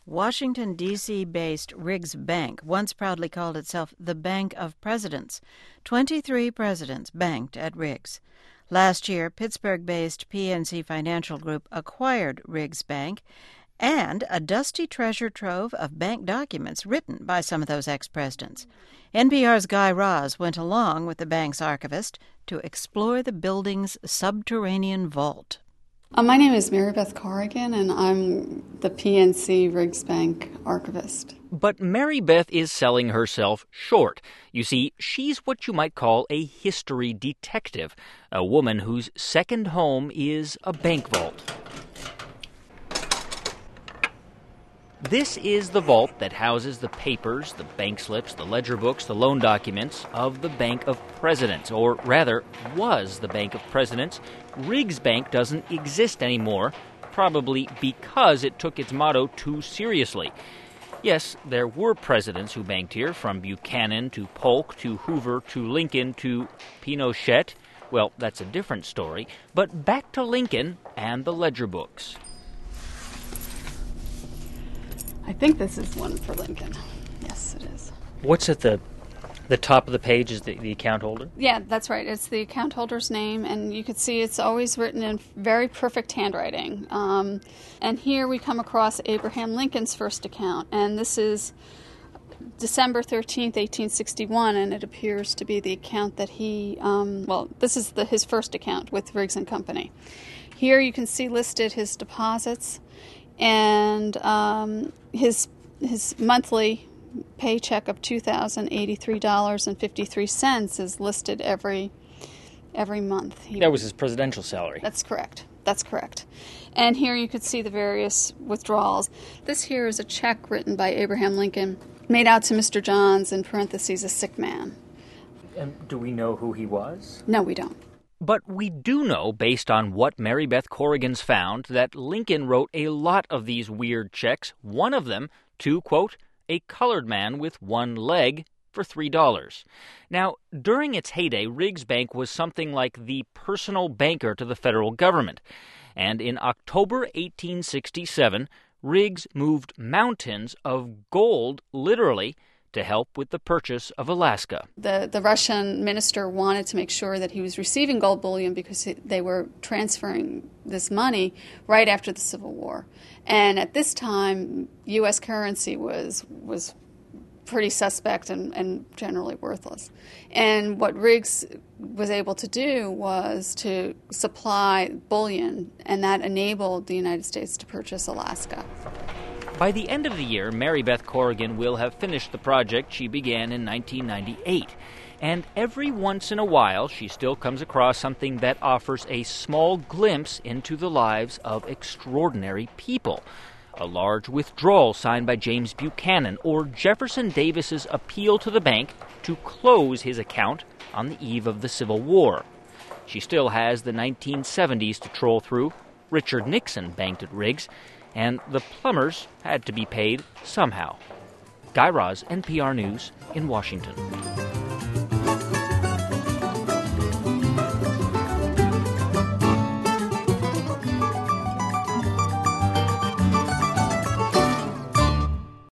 Washington, D.C.-based Riggs Bank once proudly called itself the Bank of Presidents. 23 presidents banked at Riggs. Last year, Pittsburgh-based PNC Financial Group acquired Riggs Bank and a dusty treasure trove of bank documents written by some of those ex-presidents. NPR's Guy Raz went along with the bank's archivist to explore the building's subterranean vault. My name is Mary Beth Corrigan, and I'm the PNC Riggs Bank archivist. But Mary Beth is selling herself short. You see, she's what you might call a history detective, a woman whose second home is a bank vault. This is the vault that houses the papers, the bank slips, the ledger books, the loan documents of the Bank of Presidents, or rather, was the Bank of Presidents. Riggs Bank doesn't exist anymore, probably because it took its motto too seriously. Yes, there were presidents who banked here, from Buchanan to Polk to Hoover to Lincoln to Pinochet. Well, that's a different story. But back to Lincoln and the ledger books. I think this is one for Lincoln. Yes, it is. What's at the top of the page is the account holder? Yeah, that's right. It's the account holder's name, and you can see it's always written in very perfect handwriting. And here we come across Abraham Lincoln's first account, and this is December 13th, 1861, and it appears to be the account that he, this is his first account with Riggs & Company. Here you can see listed his deposits, and his monthly paycheck of $2,083.53 is listed every month. That was his presidential salary. That's correct. And here you could see the various withdrawals. This here is a check written by Abraham Lincoln, made out to Mr. Johns, in parentheses, a sick man. And do we know who he was? No, we don't. But we do know, based on what Mary Beth Corrigan's found, that Lincoln wrote a lot of these weird checks, one of them to, quote, a colored man with one leg for $3. Now, during its heyday, Riggs Bank was something like the personal banker to the federal government. And in October 1867, Riggs moved mountains of gold, literally, to help with the purchase of Alaska. The Russian minister wanted to make sure that he was receiving gold bullion because they were transferring this money right after the Civil War. And at this time, U.S. currency was pretty suspect and generally worthless. And what Riggs was able to do was to supply bullion, and that enabled the United States to purchase Alaska. By the end of the year, Mary Beth Corrigan will have finished the project she began in 1998. And every once in a while, she still comes across something that offers a small glimpse into the lives of extraordinary people. A large withdrawal signed by James Buchanan, or Jefferson Davis's appeal to the bank to close his account on the eve of the Civil War. She still has the 1970s to troll through. Richard Nixon banked at Riggs, and the plumbers had to be paid somehow. Guy Raz, NPR News in Washington.